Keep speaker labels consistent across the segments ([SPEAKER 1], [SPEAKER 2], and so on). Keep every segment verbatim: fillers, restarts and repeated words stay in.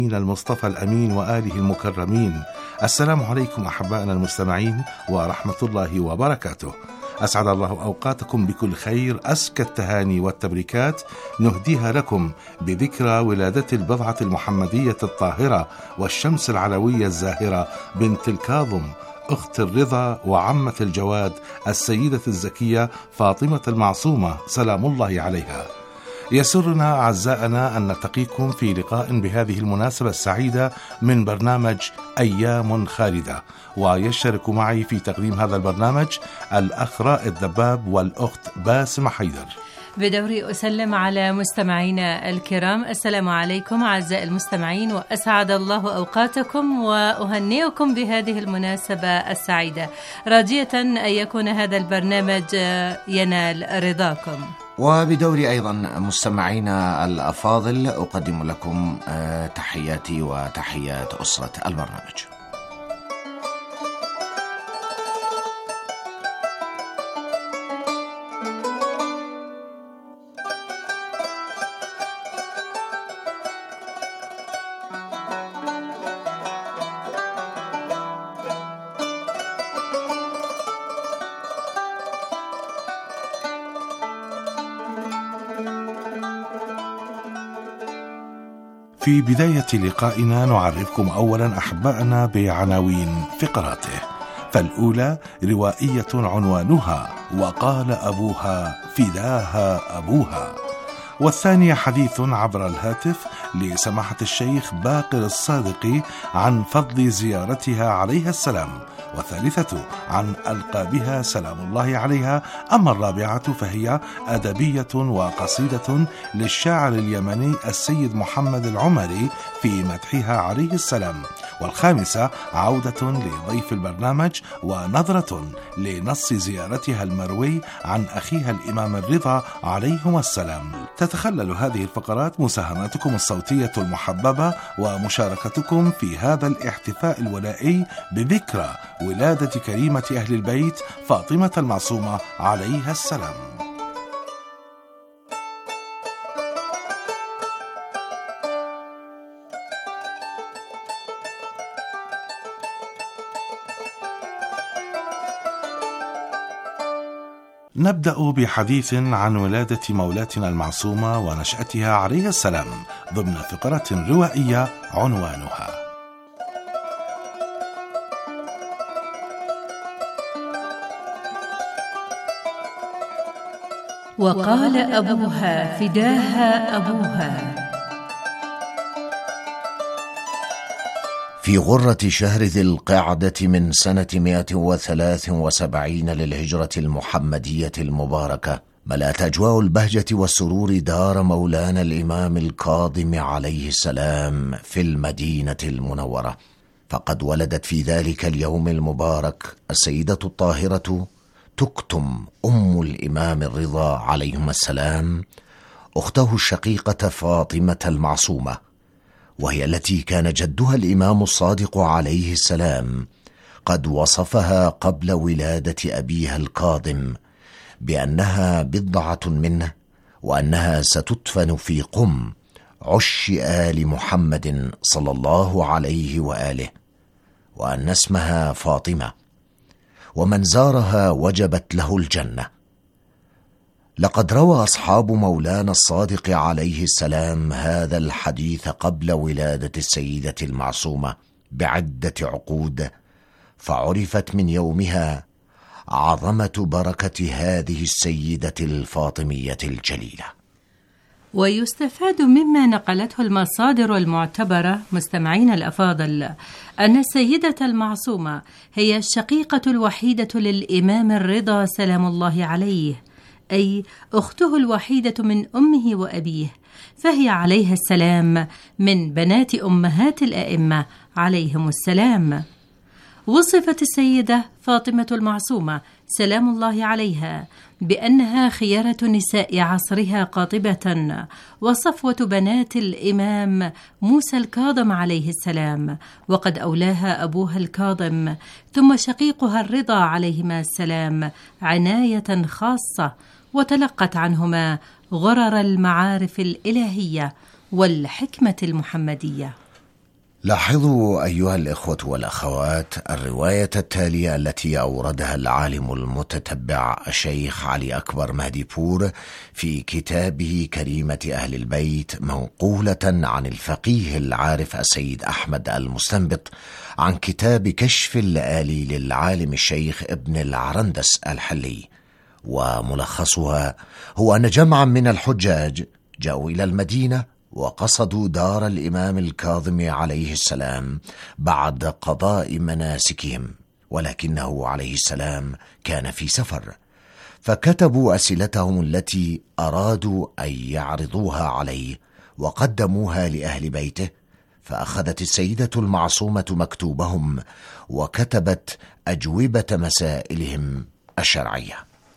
[SPEAKER 1] المصطفى الأمين وآله المكرمين. السلام عليكم أحبائنا المستمعين ورحمة الله وبركاته. أسعد الله أوقاتكم بكل خير. أزكى التهاني والتبريكات نهديها لكم بذكرى ولادة البضعة المحمدية الطاهرة والشمس العلوية الزاهرة بنت الكاظم، أخت الرضا وعمة الجواد، السيدة الزكية فاطمة المعصومة سلام الله عليها. يسرنا أعزائنا أن نلتقيكم في لقاء بهذه المناسبة السعيدة من برنامج أيام خالدة، ويشترك معي في تقديم هذا البرنامج الأخ رائد دباب والأخت باسم حيدر.
[SPEAKER 2] بدوري أسلم على مستمعينا الكرام، السلام عليكم أعزائي المستمعين، وأسعد الله أوقاتكم وأهنئكم بهذه المناسبة السعيدة، راجية أن يكون هذا البرنامج ينال رضاكم.
[SPEAKER 3] وبدوري أيضا مستمعينا الأفاضل أقدم لكم تحياتي وتحيات أسرة البرنامج.
[SPEAKER 1] في بداية لقائنا نعرفكم أولا أحبائنا بعناوين فقراته. فالأولى روائية عنوانها وقال أبوها فداها أبوها، والثانية حديث عبر الهاتف لسماحة الشيخ باقر الصادق عن فضل زيارتها عليها السلام، والثالثة عن ألقابها سلام الله عليها. أما الرابعة فهي أدبية وقصيدة للشاعر اليمني السيد محمد العمري في مدحها عليه السلام. والخامسة عودة لضيف البرنامج ونظرة لنص زيارتها المروي عن أخيها الإمام الرضا عليهما السلام. تتخلل هذه الفقرات مساهماتكم الصوتية المحببة ومشاركتكم في هذا الاحتفاء الولائي بذكرى ولادة كريمة أهل البيت فاطمة المعصومة عليها السلام. نبدأ بحديث عن ولادة مولاتنا المعصومة ونشأتها عليها السلام ضمن فقرة روائية عنوانها
[SPEAKER 2] وقال أبوها فداها أبوها.
[SPEAKER 3] في غرة شهر ذي القعدة من سنة مئة وثلاث وسبعين للهجرة المحمدية المباركة، ملأت أجواء البهجة والسرور دار مولانا الإمام الكاظم عليه السلام في المدينة المنورة، فقد ولدت في ذلك اليوم المبارك السيدة الطاهرة تكتم أم الإمام الرضا عليهما السلام أخته الشقيقة فاطمة المعصومة، وهي التي كان جدها الإمام الصادق عليه السلام قد وصفها قبل ولادة أبيها الكاظم بأنها بضعة منه، وأنها ستدفن في قم عش آل محمد صلى الله عليه وآله، وأن اسمها فاطمة، ومن زارها وجبت له الجنة. لقد روى أصحاب مولانا الصادق عليه السلام هذا الحديث قبل ولادة السيدة المعصومة بعدة عقود، فعرفت من يومها عظمة بركة هذه السيدة الفاطمية الجليلة.
[SPEAKER 2] ويستفاد مما نقلته المصادر المعتبرة مستمعين الأفاضل أن السيدة المعصومة هي الشقيقة الوحيدة للإمام الرضا سلام الله عليه، أي أخته الوحيدة من أمه وأبيه، فهي عليها السلام من بنات أمهات الأئمة عليهم السلام. وصفت السيدة فاطمة المعصومة سلام الله عليها بأنها خيرة نساء عصرها قاطبة، وصفوة بنات الإمام موسى الكاظم عليه السلام، وقد أولاها أبوها الكاظم ثم شقيقها الرضا عليهما السلام عناية خاصة، وتلقت عنهما غرر المعارف الإلهية والحكمة المحمدية.
[SPEAKER 3] لاحظوا أيها الإخوة والأخوات الرواية التالية التي أوردها العالم المتتبع الشيخ علي أكبر مهدي بور في كتابه كريمة أهل البيت، منقولة عن الفقيه العارف السيد أحمد المستنبط عن كتاب كشف اللآلي للعالم الشيخ ابن العرندس الحلي. وملخصها هو أن جمعا من الحجاج جاءوا إلى المدينة وقصدوا دار الإمام الكاظم عليه السلام بعد قضاء مناسكهم، ولكنه عليه السلام كان في سفر، فكتبوا أسئلتهم التي أرادوا أن يعرضوها عليه وقدموها لأهل بيته، فأخذت السيدة المعصومة مكتوبهم وكتبت أجوبة مسائلهم الشرعية.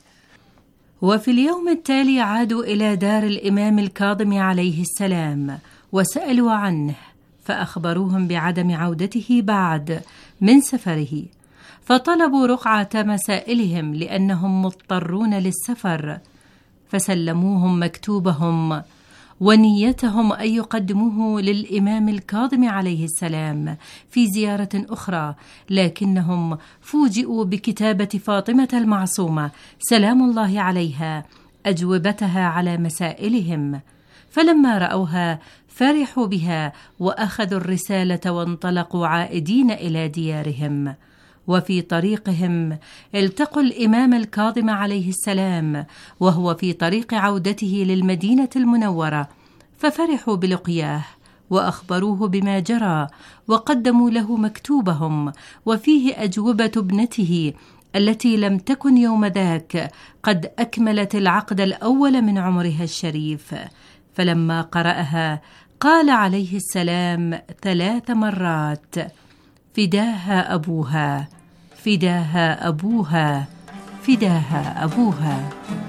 [SPEAKER 2] وفي اليوم التالي عادوا إلى دار الإمام الكاظم عليه السلام وسألوا عنه، فأخبروهم بعدم عودته بعد من سفره، فطلبوا رقعة مسائلهم لأنهم مضطرون للسفر، فسلموهم مكتوبهم ونيتهم أن يقدموه للإمام الكاظم عليه السلام في زيارة أخرى، لكنهم فوجئوا بكتابة فاطمة المعصومة سلام الله عليها أجوبتها على مسائلهم، فلما رأوها فرحوا بها وأخذوا الرسالة وانطلقوا عائدين إلى ديارهم. وفي طريقهم التقوا الإمام الكاظم عليه السلام وهو في طريق عودته للمدينة المنورة، ففرحوا بلقياه وأخبروه بما جرى وقدموا له مكتوبهم وفيه أجوبة ابنته التي لم تكن يوم ذاك قد أكملت العقد الأول من عمرها الشريف. فلما قرأها قال عليه السلام ثلاث مرات: فداها أبوها، فداها أبوها، فداها أبوها.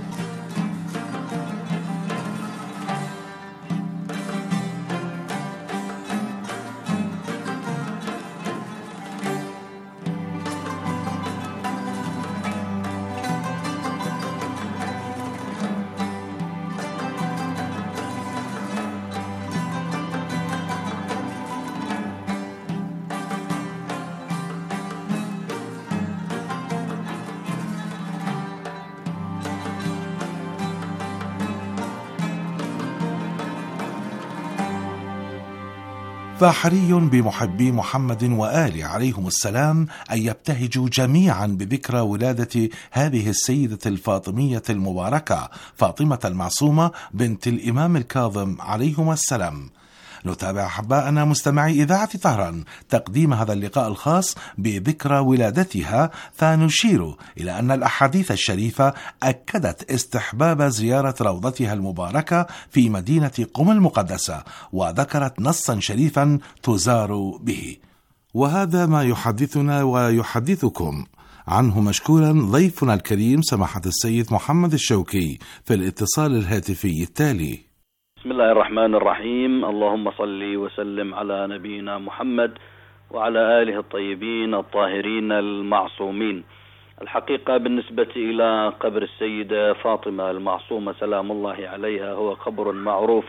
[SPEAKER 1] فحري بمحبي محمد وآل عليهم السلام أن يبتهجوا جميعا بذكرى ولادة هذه السيدة الفاطمية المباركة فاطمة المعصومة بنت الإمام الكاظم عليهم السلام. نتابع أحباءنا مستمعي إذاعة طهران تقديم هذا اللقاء الخاص بذكرى ولادتها، فنشير إلى أن الأحاديث الشريفة أكدت استحباب زيارة روضتها المباركة في مدينة قم المقدسة، وذكرت نصا شريفا تزار به، وهذا ما يحدثنا ويحدثكم عنه مشكورا ضيفنا الكريم سماحة السيد محمد الشوكي في الاتصال الهاتفي التالي.
[SPEAKER 4] بسم الله الرحمن الرحيم. اللهم صل وسلم على نبينا محمد وعلى آله الطيبين الطاهرين المعصومين. الحقيقة بالنسبة إلى قبر السيدة فاطمة المعصومة سلام الله عليها هو قبر معروف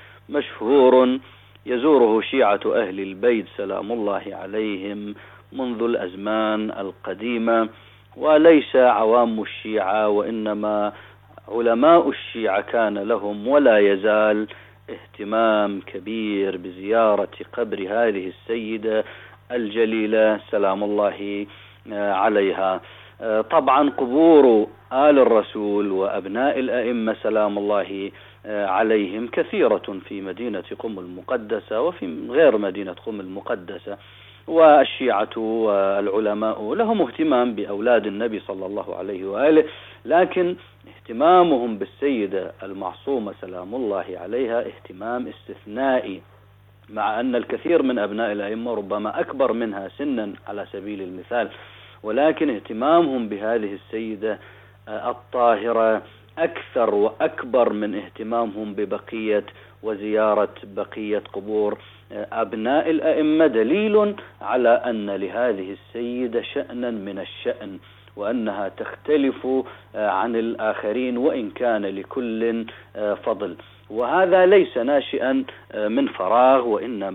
[SPEAKER 4] مشهور يزوره شيعة أهل البيت سلام الله عليهم منذ الأزمان القديمة، وليس عوام الشيعة وإنما علماء الشيعة كان لهم ولا يزال اهتمام كبير بزيارة قبر هذه السيدة الجليلة سلام الله عليها. طبعا قبور آل الرسول وأبناء الأئمة سلام الله عليهم كثيرة في مدينة قم المقدسة وفي غير مدينة قم المقدسة، والشيعة والعلماء لهم اهتمام بأولاد النبي صلى الله عليه وآله، لكن اهتمامهم بالسيدة المعصومة سلام الله عليها اهتمام استثنائي، مع أن الكثير من أبناء الأئمة ربما أكبر منها سنا على سبيل المثال، ولكن اهتمامهم بهذه السيدة الطاهرة أكثر وأكبر من اهتمامهم ببقية وزيارة بقية قبور أبناء الأئمة، دليل على أن لهذه السيدة شأنا من الشأن وأنها تختلف عن الآخرين وإن كان لكل فضل. وهذا ليس ناشئا من فراغ، وإنما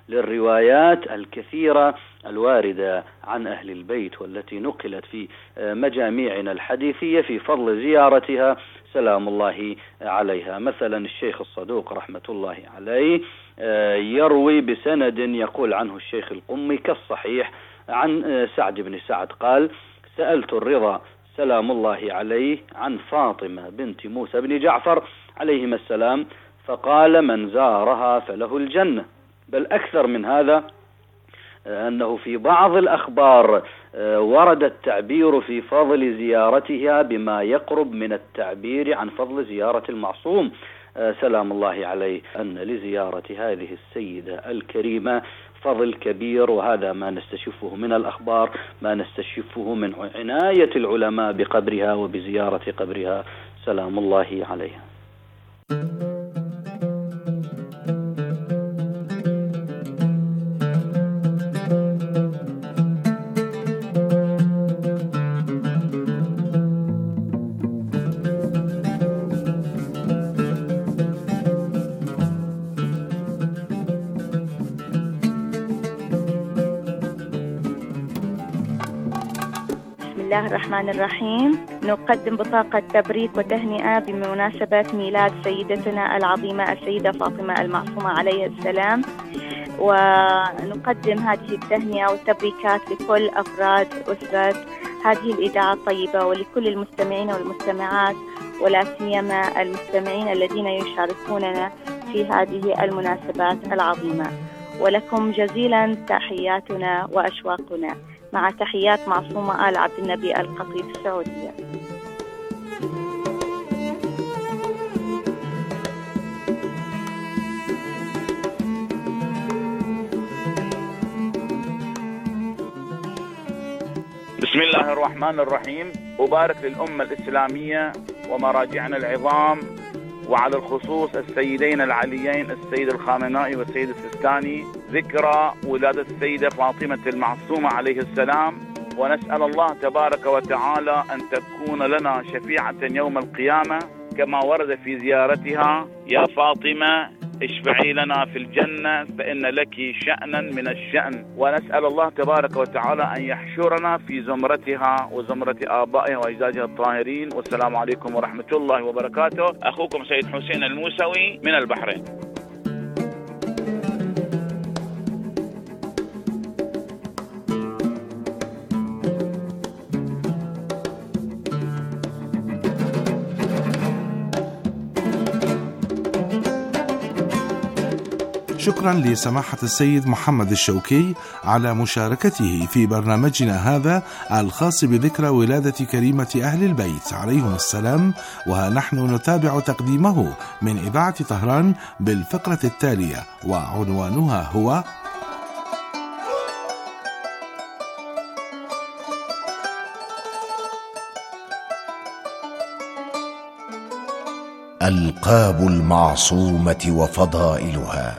[SPEAKER 4] للروايات الكثيرة الواردة عن أهل البيت والتي نقلت في مجاميعنا الحديثية في فضل زيارتها سلام الله عليها. مثلا الشيخ الصدوق رحمة الله عليه يروي بسند يقول عنه الشيخ القمي كالصحيح عن سعد بن سعد قال: سألت الرضا سلام الله عليه عن فاطمة بنت موسى بن جعفر عليهما السلام فقال: من زارها فله الجنة. بل أكثر من هذا، أنه في بعض الأخبار ورد التعبير في فضل زيارتها بما يقرب من التعبير عن فضل زيارة المعصوم سلام الله عليه، أن لزيارة هذه السيدة الكريمة فضل كبير، وهذا ما نستشفه من الأخبار، ما نستشفه من عناية العلماء بقبرها وبزيارة قبرها سلام الله عليها.
[SPEAKER 5] بسم الله الرحمن الرحيم. نقدم بطاقة تبريك وتهنئة بمناسبة ميلاد سيدتنا العظيمة السيدة فاطمة المعصومة عليه السلام، ونقدم هذه التهنئة والتبريكات لكل أفراد أسرة هذه الإذاعة الطيبة ولكل المستمعين والمستمعات، ولا سيما المستمعين الذين يشاركوننا في هذه المناسبات العظيمة. ولكم جزيلا تحياتنا وأشواقنا، مع تحيات معصومة آل عبد النبي القطيف السعودية.
[SPEAKER 6] بسم الله الرحمن الرحيم. أبارك للأمة الإسلامية ومراجعنا العظام، وعلى الخصوص السيدين العليين السيد الخامنائي والسيد السيستاني، ذكرى ولادة السيدة فاطمة المعصومة عليه السلام، ونسأل الله تبارك وتعالى أن تكون لنا شفيعة يوم القيامة كما ورد في زيارتها: يا فاطمة اشفعي لنا في الجنة فإن لك شأنا من الشأن. ونسأل الله تبارك وتعالى أن يحشرنا في زمرتها وزمرة آبائها وأجدادها الطاهرين. والسلام عليكم ورحمة الله وبركاته. أخوكم سيد حسين الموسوي من البحرين.
[SPEAKER 1] شكرا لسماحة السيد محمد الشوكي على مشاركته في برنامجنا هذا الخاص بذكرى ولادة كريمة أهل البيت عليهم السلام. وها نحن نتابع تقديمه من إذاعة طهران بالفقرة التالية، وعنوانها هو
[SPEAKER 3] ألقاب المعصومة وفضائلها.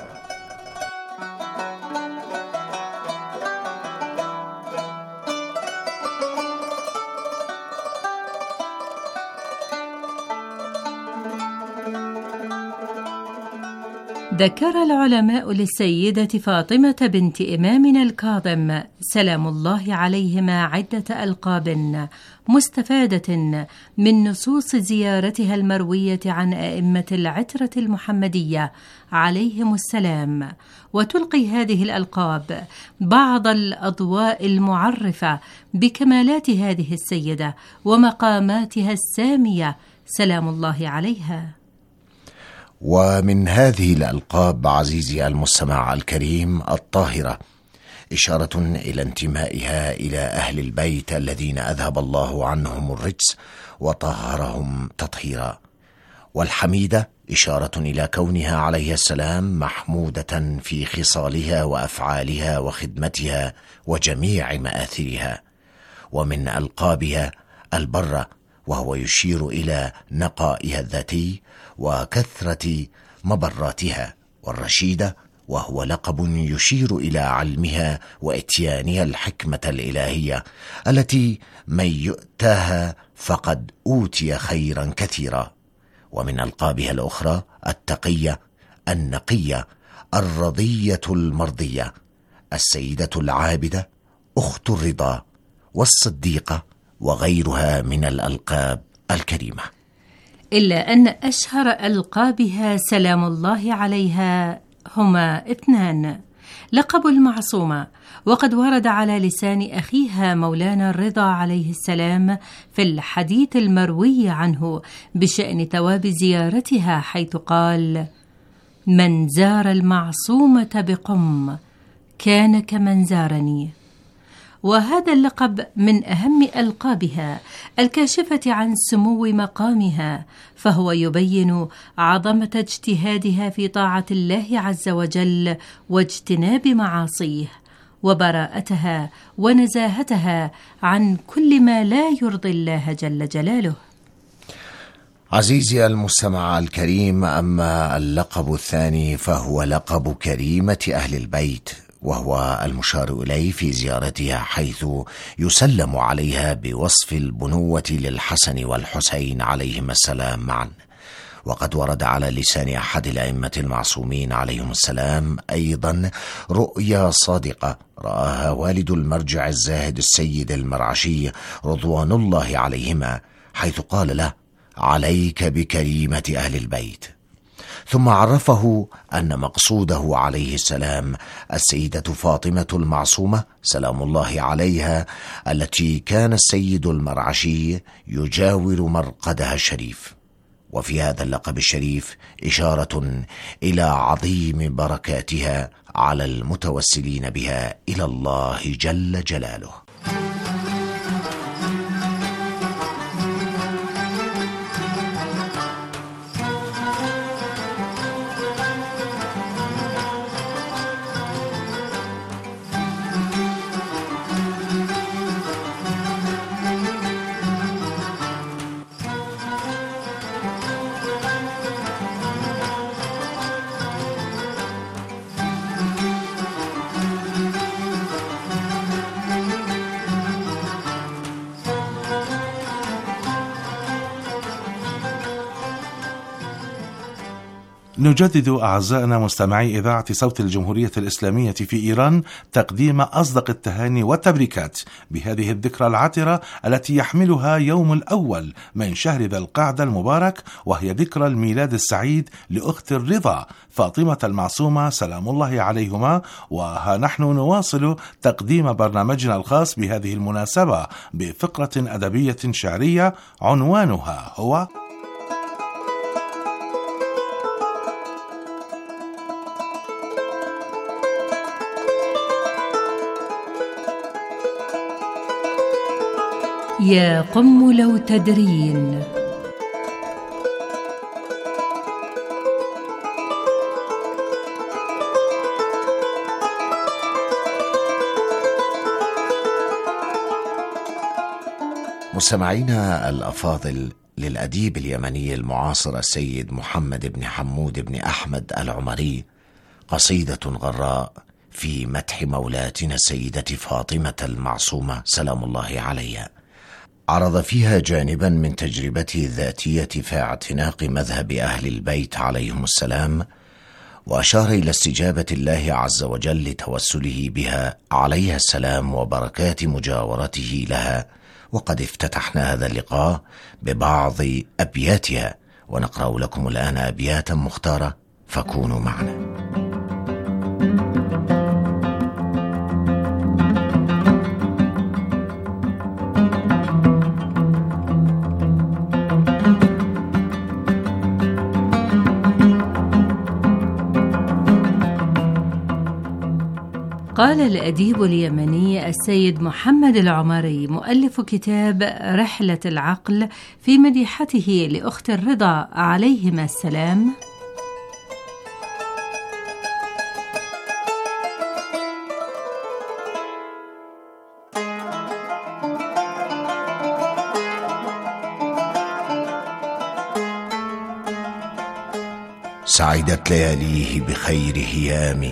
[SPEAKER 2] ذكر العلماء للسيدة فاطمة بنت إمامنا الكاظم سلام الله عليهما عدة ألقاب مستفادة من نصوص زيارتها المروية عن أئمة العترة المحمدية عليهم السلام، وتلقي هذه الألقاب بعض الأضواء المعرفة بكمالات هذه السيدة ومقاماتها السامية سلام الله عليها.
[SPEAKER 3] ومن هذه الألقاب عزيزي المستمع الكريم الطاهرة إشارة إلى انتمائها إلى أهل البيت الذين أذهب الله عنهم الرجس وطهرهم تطهيرا، والحميدة إشارة إلى كونها عليه السلام محمودة في خصالها وأفعالها وخدمتها وجميع مآثرها. ومن ألقابها البرة، وهو يشير إلى نقائها الذاتي وكثرة مبراتها، والرشيدة، وهو لقب يشير إلى علمها وإتيانها الحكمة الإلهية التي من يؤتاها فقد أوتي خيرا كثيرا. ومن ألقابها الأخرى التقية، النقية، الرضية المرضية، السيدة العابدة، أخت الرضا، والصديقة، وغيرها من الألقاب الكريمة.
[SPEAKER 2] إلا أن أشهر ألقابها سلام الله عليها هما اثنان: لقب المعصومة، وقد ورد على لسان أخيها مولانا الرضا عليه السلام في الحديث المروي عنه بشأن ثواب زيارتها، حيث قال: من زار المعصومة بقم كان كمن زارني. وهذا اللقب من أهم ألقابها الكاشفة عن سمو مقامها، فهو يبين عظمة اجتهادها في طاعة الله عز وجل واجتناب معاصيه، وبراءتها ونزاهتها عن كل ما لا يرضي الله جل جلاله.
[SPEAKER 3] عزيزي المستمع الكريم، أما اللقب الثاني فهو لقب كريمة أهل البيت، وهو المشار إليه في زيارتها، حيث يسلم عليها بوصف البنوة للحسن والحسين عليهما السلام معا. وقد ورد على لسان أحد الأئمة المعصومين عليهم السلام أيضا رؤيا صادقة رآها والد المرجع الزاهد السيد المرعشي رضوان الله عليهما، حيث قال له: عليك بكريمة أهل البيت. ثم عرفه أن مقصوده عليه السلام السيدة فاطمة المعصومة سلام الله عليها، التي كان السيد المرعشي يجاور مرقدها الشريف. وفي هذا اللقب الشريف إشارة إلى عظيم بركاتها على المتوسلين بها إلى الله جل جلاله.
[SPEAKER 1] نجدد أعزائنا مستمعي إذاعة صوت الجمهورية الإسلامية في إيران تقديم أصدق التهاني والتبريكات بهذه الذكرى العطرة التي يحملها يوم الأول من شهر ذي القعدة المبارك، وهي ذكرى الميلاد السعيد لأخت الرضا فاطمة المعصومة سلام الله عليهما. وها نحن نواصل تقديم برنامجنا الخاص بهذه المناسبة بفقرة أدبية شعرية عنوانها هو
[SPEAKER 2] يا قم لو تدرين.
[SPEAKER 3] مستمعينا الأفاضل، للأديب اليمني المعاصر السيد محمد بن حمود بن أحمد العمري قصيدة غراء في مدح مولاتنا السيدة فاطمة المعصومة سلام الله عليها، عرض فيها جانبا من تجربته الذاتية في اعتناق مذهب أهل البيت عليهم السلام، وأشار إلى استجابة الله عز وجل لتوسله بها عليها السلام وبركات مجاورته لها. وقد افتتحنا هذا اللقاء ببعض أبياتها، ونقرأ لكم الآن أبياتا مختارة، فكونوا معنا.
[SPEAKER 2] قال الأديب اليمني السيد محمد العمري مؤلف كتاب رحلة العقل في مديحته لأخت الرضا عليهما السلام:
[SPEAKER 3] سعدت لياليه بخير هيام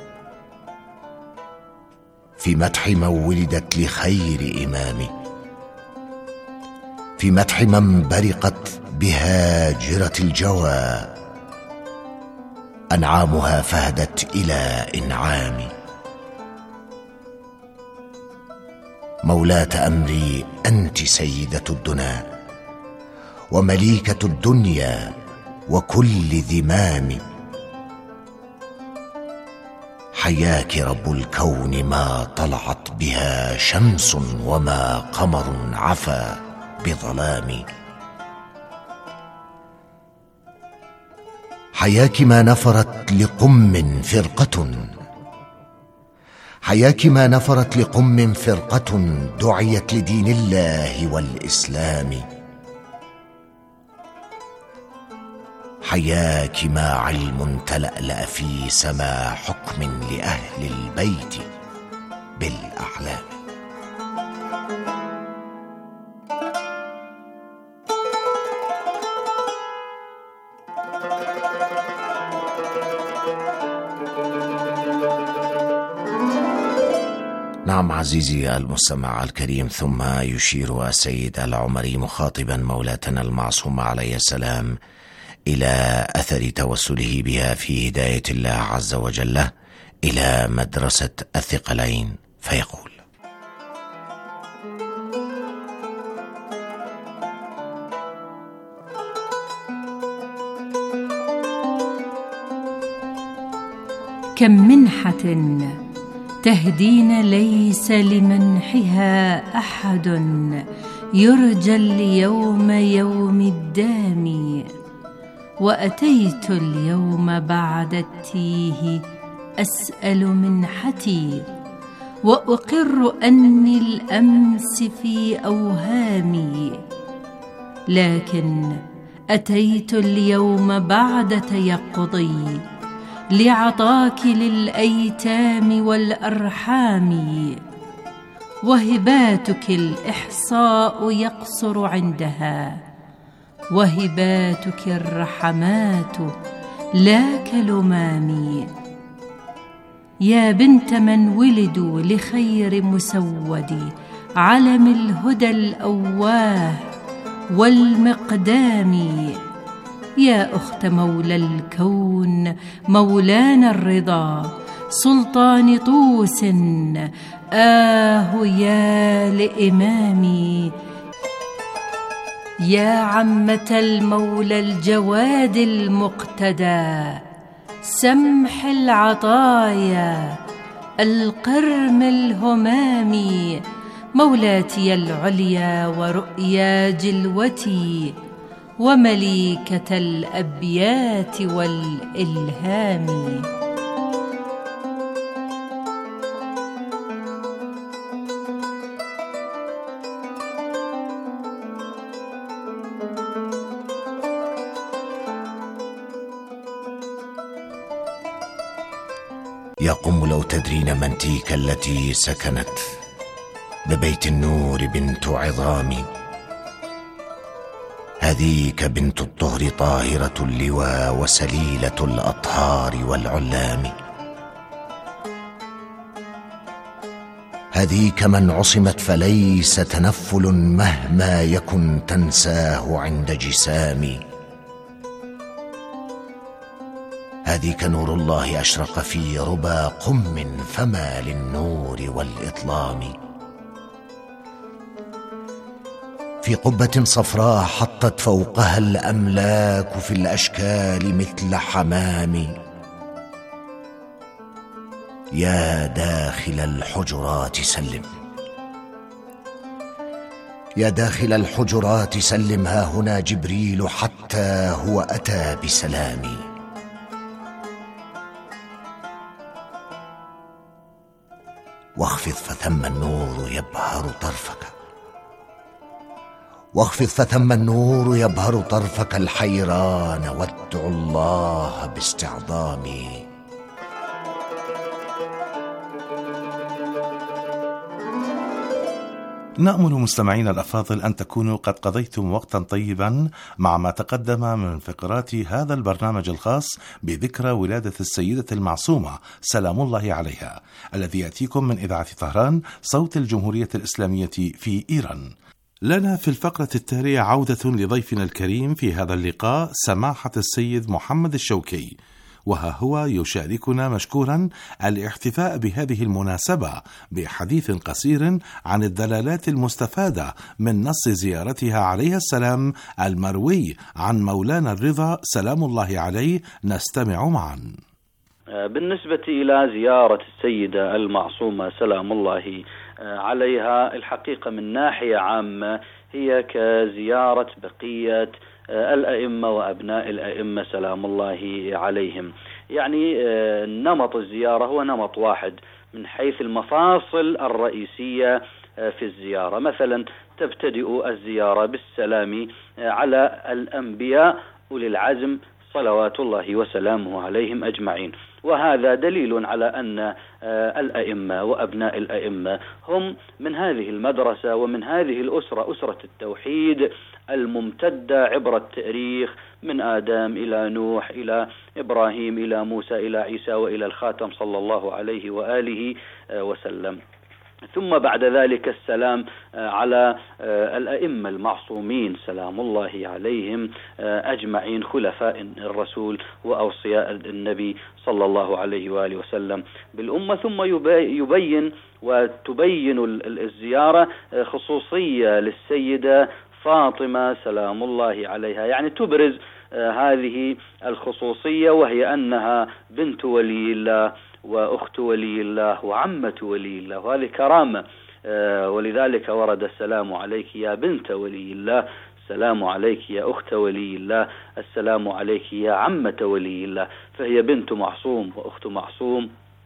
[SPEAKER 3] في مدح من ولدت لخير إمام، في مدح من برقت بهاجرة الجوى، أنعامها فهدت إلى إنعام. مولاة أمري أنت سيدة الدنا ومليكة الدنيا وكل ذمام. حياك رب الكون ما طلعت بها شمس وما قمر عفا بظلام. حياك ما نفرت لقم فرقة حياك ما نفرت لقم فرقة دعيت لدين الله والإسلام. حياك ما علم تلألأ في سما حكم لأهل البيت بالأحلام. نعم عزيزي المستمع الكريم، ثم يشير السيد العمري مخاطبا مولاتنا المعصومة عليه السلام إلى أثر توسله بها في هداية الله عز وجل إلى مدرسة الثقلين، فيقول:
[SPEAKER 2] كم منحة تهدين ليس لمنحها أحد يرجى اليوم يوم الدام. وأتيت اليوم بعد التيه أسأل منحتي وأقر أني الأمس في أوهامي. لكن أتيت اليوم بعد تيقظي لعطاك للأيتام والأرحام. وهباتك الإحصاء يقصر عندها، وهباتك الرحمات لا كلمام. يا بنت من ولدوا لخير مسود علم الهدى الأواه والمقدام. يا أخت مولى الكون مولانا الرضا سلطان طوس، آه يا لإمامي. يا عمة المولى الجواد المقتدى سمح العطايا القرم الهمام. مولاتي العليا ورؤيا جلوتي ومليكة الأبيات والإلهام.
[SPEAKER 3] يا قم لو تدرين من تلك التي سكنت ببيت النور بنت عظام. هذيك بنت الطهر طاهرة اللواء وسليلة الأطهار والعلام. هذيك من عصمت فليس تنفل مهما يكن تنساه عند جسام. هذيك نور الله أشرق في ربى قم فما للنور والإظلام. في قبة صفراء حطت فوقها الأملاك في الأشكال مثل حمام. يا داخل الحجرات سلم، يا داخل الحجرات سلم، ها هنا جبريل حتى هو أتى بسلامي. واخفض فثم النور يبهر طرفك، واخفض فثم النور يبهر طرفك الحيران، وادع الله باستعظام.
[SPEAKER 1] نأمل مستمعينا الأفاضل أن تكونوا قد قضيتم وقتا طيبا مع ما تقدم من فقرات هذا البرنامج الخاص بذكرى ولادة السيدة المعصومة سلام الله عليها، الذي يأتيكم من إذاعة طهران صوت الجمهورية الإسلامية في إيران. لنا في الفقرة التالية عودة لضيفنا الكريم في هذا اللقاء، سماحة السيد محمد الشوكي، وها هو يشاركنا مشكورا الاحتفاء بهذه المناسبة بحديث قصير عن الدلالات المستفادة من نص زيارتها عليه السلام المروي عن مولانا الرضا سلام الله عليه. نستمع معا.
[SPEAKER 4] بالنسبة إلى زيارة السيدة المعصومة سلام الله عليها، الحقيقة من ناحية عامة هي كزيارة بقية الأئمة وأبناء الأئمة سلام الله عليهم. يعني نمط الزيارة هو نمط واحد من حيث المفاصل الرئيسية في الزيارة. مثلا تبتدئ الزيارة بالسلام على الأنبياء أولي العزم صلوات الله وسلامه عليهم أجمعين، وهذا دليل على أن الأئمة وأبناء الأئمة هم من هذه المدرسة ومن هذه الأسرة، أسرة التوحيد الممتدة عبر التاريخ من آدم إلى نوح إلى إبراهيم إلى موسى إلى عيسى وإلى الخاتم صلى الله عليه وآله وسلم. ثم بعد ذلك السلام على الأئمة المعصومين سلام الله عليهم أجمعين، خلفاء الرسول وأوصياء النبي صلى الله عليه وآله وسلم بالأمة. ثم يبين وتبين الزيارة خصوصية للسيدة فاطمة سلام الله عليها، يعني تبرز هذه الخصوصية، وهي أنها بنت ولي الله وأخت ولي الله وعمة ولي الله، وهذه كرامة. ولذلك ورد السلام عليك يا بنت ولي الله، السلام عليك يا أخت ولي الله، السلام عليك يا عمة ولي الله. فهي بنت معصوم وأخت معصوم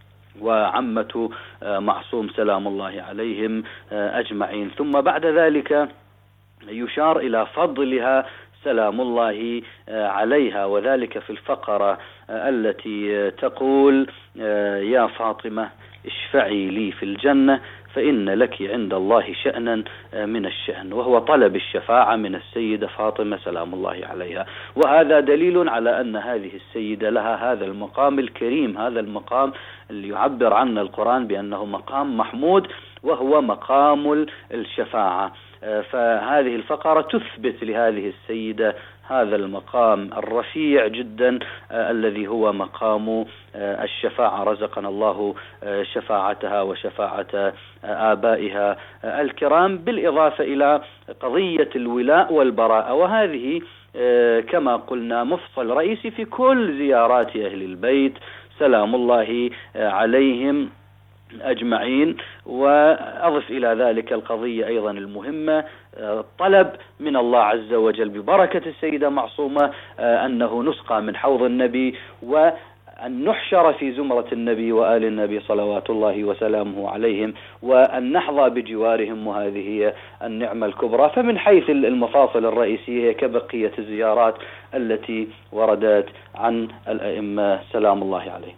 [SPEAKER 4] وعمة معصوم سلام الله عليهم أجمعين. ثم بعد ذلك يشار إلى فضلها سلام الله عليها، وذلك في الفقرة التي تقول يا فاطمة اشفعي لي في الجنة فإن لك عند الله شأنا من الشأن، وهو طلب الشفاعة من السيدة فاطمة سلام الله عليها. وهذا دليل على أن هذه السيدة لها هذا المقام الكريم، هذا المقام اللي يعبر عنه القرآن بأنه مقام محمود، وهو مقام الشفاعة. فهذه الفقرة تثبت لهذه السيدة هذا المقام الرفيع جدا الذي هو مقام الشفاعة. رزقنا الله شفاعتها وشفاعة آبائها الكرام، بالإضافة إلى قضية الولاء والبراءة، وهذه كما قلنا مفصل رئيسي في كل زيارات أهل البيت سلام الله عليهم أجمعين. وأضف إلى ذلك القضية أيضا المهمة، طلب من الله عز وجل ببركة السيدة معصومة أنه نسقى من حوض النبي، وأن نحشر في زمرة النبي وآل النبي صلوات الله وسلامه عليهم، وأن نحظى بجوارهم، وهذه هي النعمة الكبرى. فمن حيث المفاصل الرئيسية كبقية الزيارات التي وردت عن الأئمة سلام الله عليهم.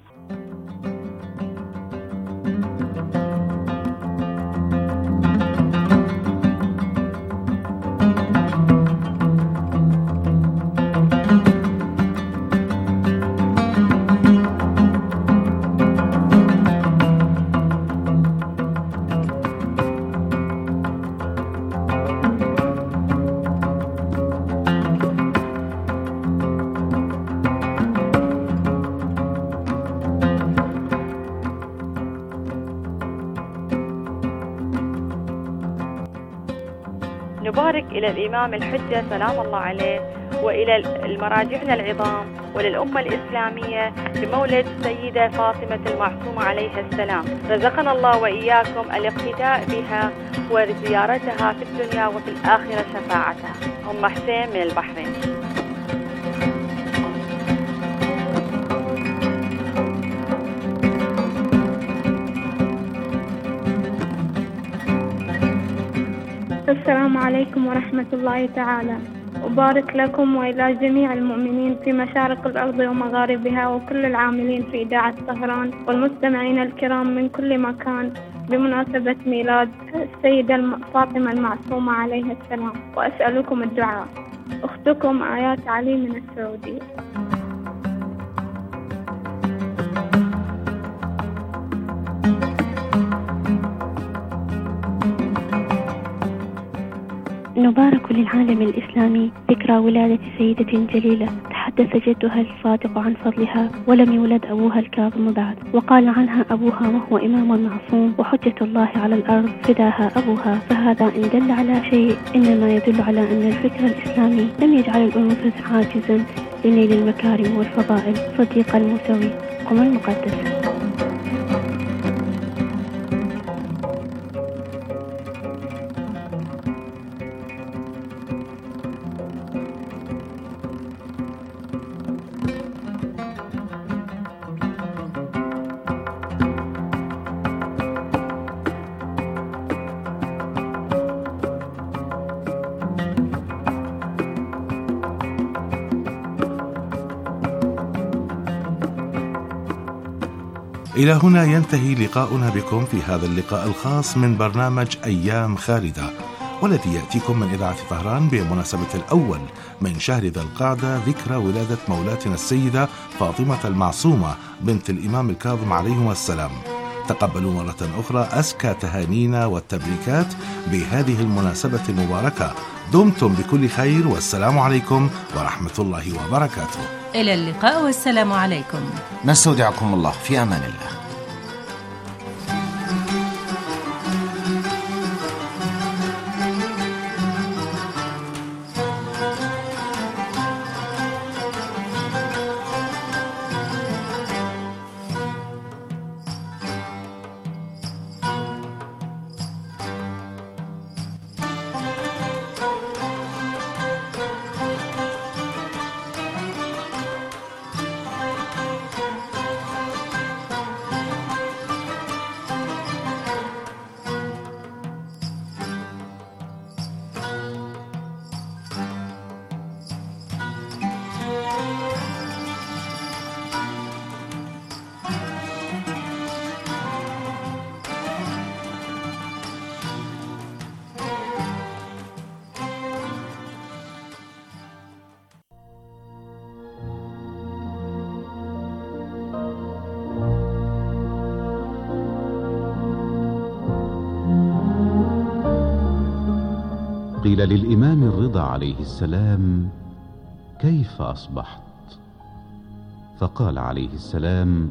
[SPEAKER 5] نبارك إلى الإمام الحجة سلام الله عليه، وإلى المراجعنا العظام، وللأمة الإسلامية بمولد السيدة فاطمة المعصومة عليها السلام. رزقنا الله وإياكم الاقتداء بها وزيارتها في الدنيا وفي الآخرة شفاعتها. أم حسين من البحرين.
[SPEAKER 7] السلام عليكم ورحمة الله تعالى وبارك لكم وإلى جميع المؤمنين في مشارق الأرض ومغاربها، وكل العاملين في إذاعة طهران، والمستمعين الكرام من كل مكان بمناسبة ميلاد السيدة فاطمة المعصومة عليها السلام. وأسألكم الدعاء. أختكم آيات علي من السعودية.
[SPEAKER 8] نبارك للعالم الإسلامي ذكرى ولادة سيدة جليلة وحدث جدها الصادق عن فضلها، ولم يولد أبوها الكاظم بعد، وقال عنها أبوها وهو إمام معصوم وحجة الله على الأرض فداها أبوها. فهذا إن دل على شيء إنما يدل على أن الفكر الإسلامي لم يجعل الأنوثة عاجزا لنيل المكارم والفضائل. صديق الموسوي، قم المقدس.
[SPEAKER 1] إلى هنا ينتهي لقاؤنا بكم في هذا اللقاء الخاص من برنامج أيام خالدة، والذي يأتيكم من إذاعة طهران بمناسبة الأول من شهر ذي القعدة، ذكرى ولادة مولاتنا السيدة فاطمة المعصومة بنت الإمام الكاظم عليهما السلام. تقبلوا مرة أخرى أزكى تهانينا والتبريكات بهذه المناسبة المباركة. دمتم بكل خير، والسلام عليكم ورحمة الله وبركاته.
[SPEAKER 2] إلى اللقاء والسلام عليكم.
[SPEAKER 3] نستودعكم الله في أمان الله.
[SPEAKER 9] قيل للإمام الرضا عليه السلام: كيف أصبحت؟ فقال عليه السلام: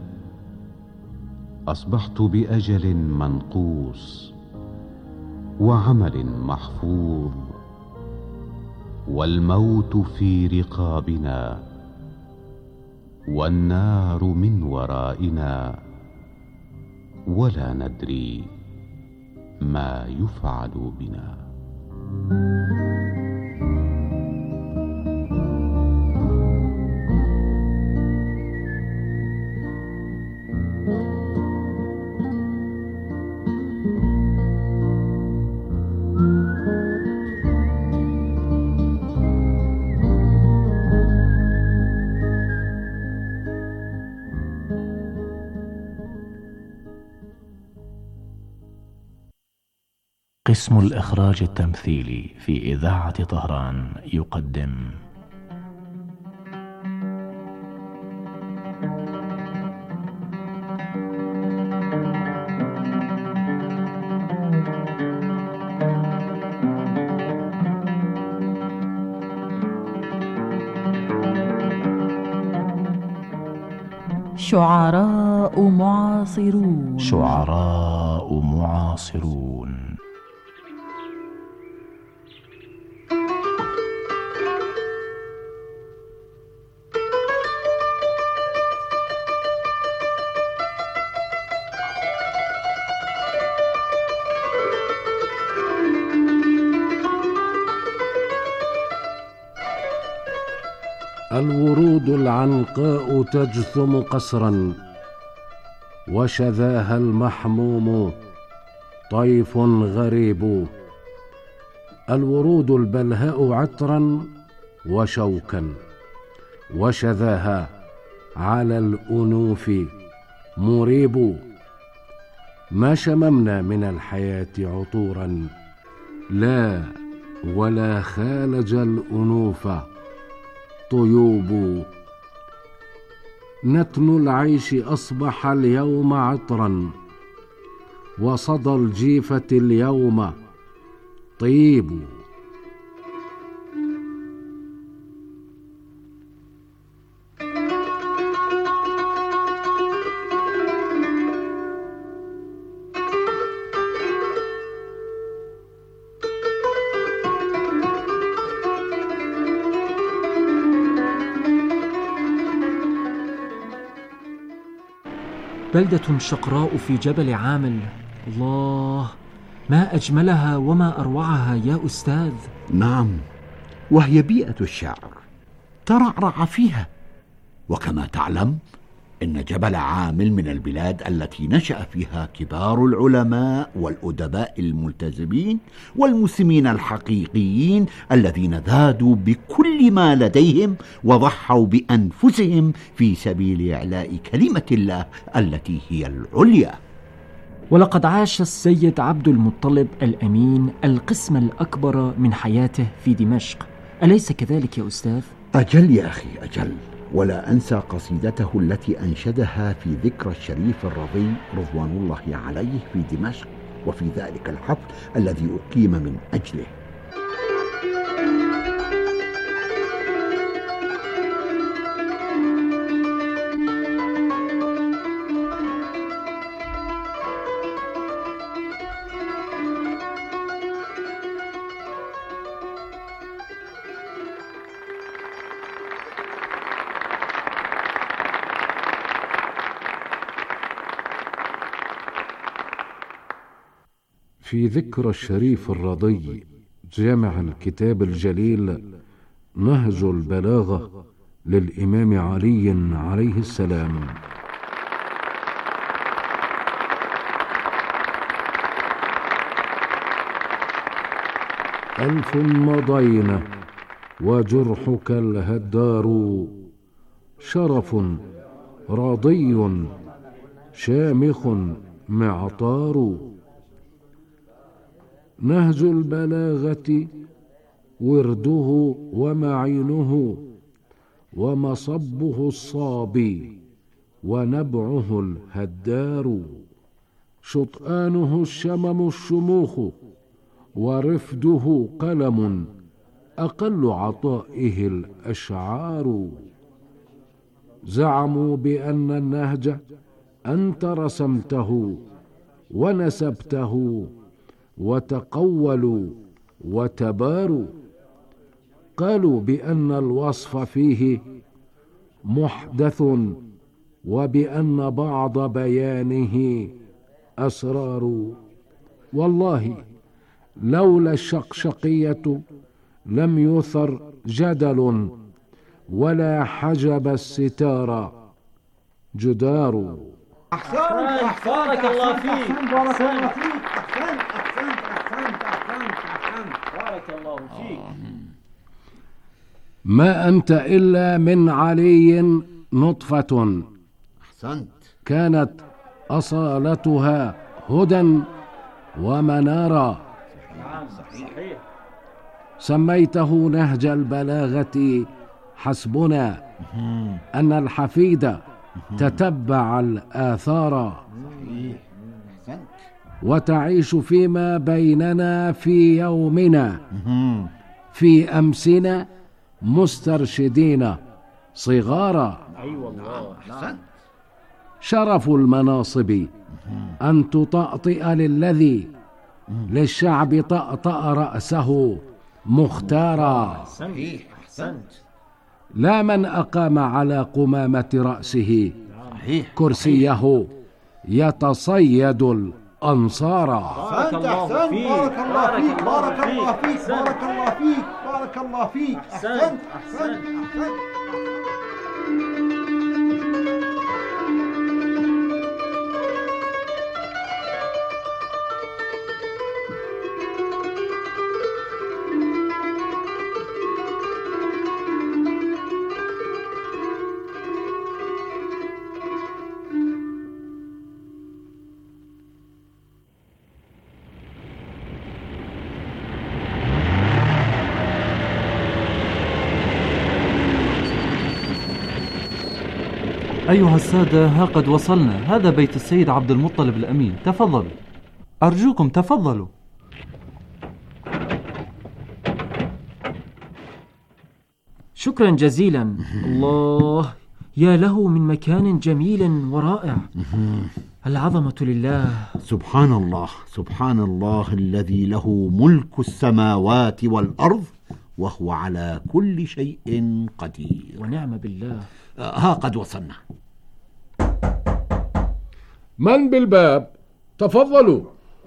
[SPEAKER 9] أصبحت بأجل منقوص وعمل محفوظ، والموت في رقابنا، والنار من ورائنا، ولا ندري ما يفعل بنا.
[SPEAKER 10] قسم الإخراج التمثيلي في إذاعة طهران يقدم
[SPEAKER 11] شعراء معاصرون.
[SPEAKER 10] شعراء معاصرون.
[SPEAKER 12] الورود العنقاء تجثم قسرا، وشذاها المحموم طيف غريب. الورود البلهاء عطرا وشوكا، وشذاها على الأنوف مريب. ما شممنا من الحياة عطورا، لا ولا خالج الأنوف طيوب. نتن العيش أصبح اليوم عطرا، وصدى الجيفة اليوم طيب.
[SPEAKER 13] بلدة شقراء في جبل عامل. الله، ما أجملها وما أروعها يا أستاذ.
[SPEAKER 14] نعم، وهي بيئة الشاعر ترعرع فيها. وكما تعلم إن جبل عامل من البلاد التي نشأ فيها كبار العلماء والأدباء الملتزمين والمسلمين الحقيقيين الذين ذادوا بكل ما لديهم وضحوا بأنفسهم في سبيل إعلاء كلمة الله التي هي العليا.
[SPEAKER 13] ولقد عاش السيد عبد المطلب الأمين القسم الأكبر من حياته في دمشق، أليس كذلك يا أستاذ؟
[SPEAKER 14] أجل يا أخي أجل. ولا أنسى قصيدته التي أنشدها في ذكرى الشريف الرضي رضوان الله عليه في دمشق وفي ذلك الحفل الذي أقيم من أجله.
[SPEAKER 12] في ذكرى الشريف الرضي جامع الكتاب الجليل نهج البلاغة للإمام علي عليه السلام. ألف مضينا وجرحك الهدار، شرف راضي شامخ معطار. نهج البلاغة ورده ومعينه، ومصبه الصابي ونبعه الهدار. شطآنه الشمم الشموخ، ورفده قلم أقل عطائه الأشعار. زعموا بأن النهج أنت رسمته ونسبته، وتقولوا وتباروا. قالوا بأن الوصف فيه محدث، وبأن بعض بيانه أسرار. والله لولا الشقشقية لم يثر جدل، ولا حجب الستار جدار.
[SPEAKER 15] أحسنت أحسنت بارك الله فيك، بارك الله فيك، أحسنت أحسنت أحسنت أحسنت أحسنت بارك الله فيك.
[SPEAKER 12] ما أنت إلا من علي نطفة،
[SPEAKER 14] أحسنت،
[SPEAKER 12] كانت أصالتها هدى ومنارا.
[SPEAKER 15] نعم صحيح.
[SPEAKER 12] سميته نهج البلاغة، حسبنا أن الحفيد تتبع الآثار، وتعيش فيما بيننا في يومنا، في أمسنا مسترشدين صغارا.
[SPEAKER 15] أي والله. نعم.
[SPEAKER 12] شرف المناصب أن تطأطئ للذي للشعب طأطأ رأسه مختارا.
[SPEAKER 15] صحيح أحسنت.
[SPEAKER 12] لا من أقام على قمامة رأسه كرسيه يتصيد الأنصار.
[SPEAKER 15] بارك الله فيك، بارك الله فيك، بارك الله فيك، بارك الله فيك، بارك الله فيك. أحسنت أحسنت أحسنت.
[SPEAKER 11] أيها السادة، ها قد وصلنا. هذا بيت السيد عبد المطلب الأمين، تفضلوا أرجوكم تفضلوا.
[SPEAKER 13] شكرا جزيلا. الله، يا له من مكان جميل ورائع. العظمة لله.
[SPEAKER 14] سبحان الله سبحان الله الذي له ملك السماوات والأرض وهو على كل شيء قدير.
[SPEAKER 13] ونعم بالله.
[SPEAKER 14] ها قد وصلنا.
[SPEAKER 12] من بالباب؟ تفضلوا.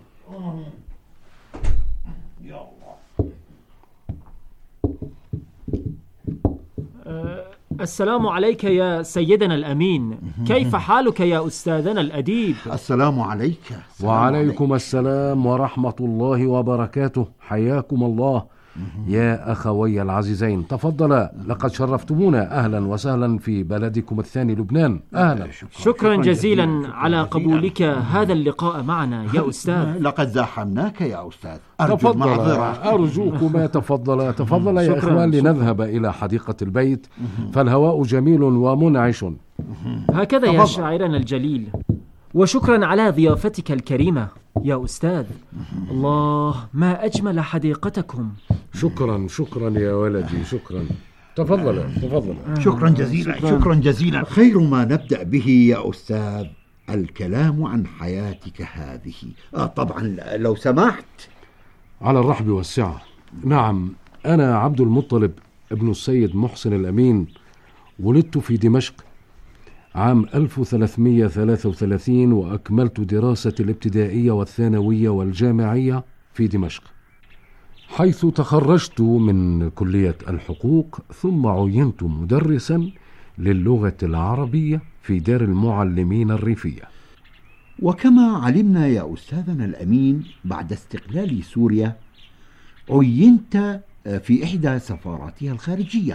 [SPEAKER 13] السلام عليك يا سيدنا الأمين. كيف حالك يا أستاذنا الأديب؟
[SPEAKER 14] السلام عليك.
[SPEAKER 12] وعليكم السلام ورحمة الله وبركاته. حياكم الله يا أخوي العزيزين. تفضلا، لقد شرفتمونا. أهلا وسهلا في بلدكم الثاني لبنان. أهلا.
[SPEAKER 13] شكرا, شكرا جزيلا, جزيلا على قبولك هذا اللقاء معنا يا أستاذ.
[SPEAKER 14] لقد زاحمناك يا أستاذ.
[SPEAKER 12] تفضل، أرجوكما تفضل تفضل يا إخوان، لنذهب إلى حديقة البيت فالهواء جميل ومنعش.
[SPEAKER 13] هكذا يا شاعرنا الجليل. وشكرا على ضيافتك الكريمة يا أستاذ. الله، ما أجمل حديقتكم.
[SPEAKER 12] شكرا شكرا يا ولدي، شكرا. تفضل تفضل.
[SPEAKER 14] شكرا جزيلا شكرا, شكرا جزيلا. خير ما نبدأ به يا أستاذ الكلام عن حياتك هذه. آه طبعا لو سمحت.
[SPEAKER 12] على الرحب والسعة. نعم، أنا عبد المطلب ابن السيد محسن الأمين. ولدت في دمشق عام ألف وثلاثمائة وثلاثة وثلاثين، وأكملت دراسة الابتدائية والثانوية والجامعية في دمشق، حيث تخرجت من كلية الحقوق، ثم عينت مدرسا للغة العربية في دار المعلمين الريفية.
[SPEAKER 14] وكما علمنا يا أستاذنا الأمين، بعد استقلال سوريا عينت في إحدى سفاراتها الخارجية.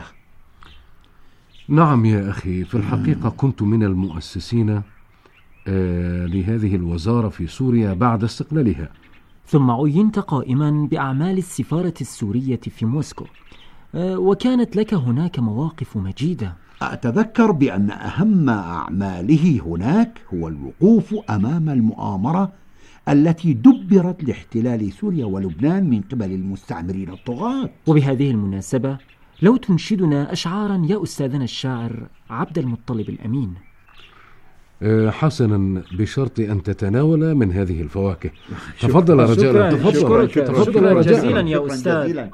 [SPEAKER 12] نعم يا أخي، في الحقيقة كنت من المؤسسين آه لهذه الوزارة في سوريا بعد استقلالها.
[SPEAKER 13] ثم عينت قائما بأعمال السفارة السورية في موسكو، آه وكانت لك هناك مواقف مجيدة.
[SPEAKER 14] أتذكر بأن أهم أعماله هناك هو الوقوف أمام المؤامرة التي دبرت لاحتلال سوريا ولبنان من قبل المستعمرين الطغاة.
[SPEAKER 13] وبهذه المناسبة، لو تنشدنا أشعارا يا أستاذنا الشاعر عبد المطلب الأمين.
[SPEAKER 12] أه حسنا، بشرط أن تتناول من هذه الفواكه. تفضل رجاء.
[SPEAKER 13] تفضل تفضل جزيلا يا أستاذ.